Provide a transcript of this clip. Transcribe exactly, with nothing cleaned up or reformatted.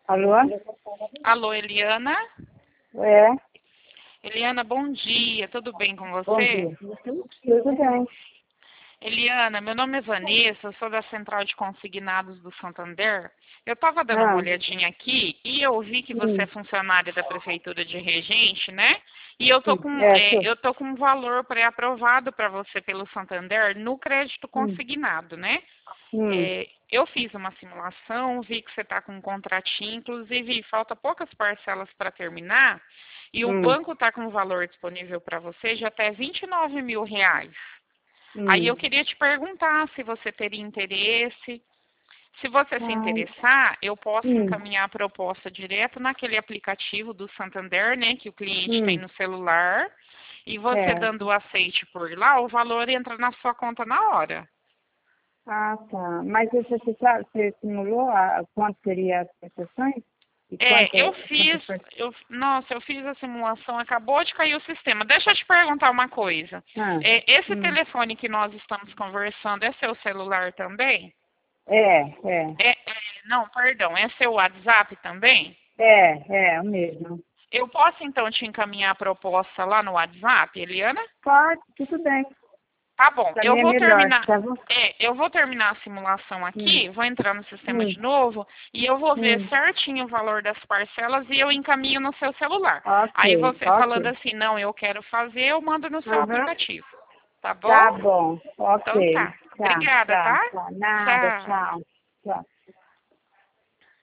Alô? Alô, Eliana? É, Eliana, bom dia. Tudo bem com bom você? dia. Tudo bem. Eliana, meu nome é Vanessa, eu sou da Central de Consignados do Santander. Eu estava dando uma Ah, olhadinha aqui e eu vi que você é hum, funcionária da Prefeitura de Regente, né? E eu tô hum, com, é, é, tô. eu tô com um valor pré-aprovado para você pelo Santander no crédito Hum, consignado, né? hum, É, eu fiz uma simulação, vi que você está com um contratinho, inclusive falta poucas parcelas para terminar, e o hum, banco está com um valor disponível para você de até vinte e nove mil reais. Aí eu hum. queria te perguntar se você teria interesse. Se você se Ai, interessar, eu posso hum, encaminhar a proposta direto naquele aplicativo do Santander, né, que o cliente tem hum, no celular, e você é. dando o aceite por lá, o valor entra na sua conta na hora. Ah, tá. Mas você, você, sabe, você simulou a, quanto seria as prestações? E quanto, É, eu quanto fiz, per- eu, nossa, eu fiz a simulação, acabou de cair o sistema. Deixa eu te perguntar uma coisa. Ah, É, esse hum. telefone que nós estamos conversando é seu celular também? É, é. É, é, não, perdão, é seu WhatsApp também? É, é, o mesmo. Eu posso então te encaminhar a proposta lá no WhatsApp, Eliana? Pode, tudo bem. Tá bom, Pra eu mim é vou melhor, terminar. tá bom? É, eu vou terminar a simulação Hum, aqui, vou entrar no sistema hum, de novo e eu vou ver hum. certinho o valor das parcelas e eu encaminho no seu celular. Ok, Aí você falando ok. assim, não, eu quero fazer, eu mando no seu Uhum. aplicativo. Tá bom? Tá bom, Então ok. tá. Tá, Obrigada, tá, tá? tá. Nada, Tchau. tchau. Tchau.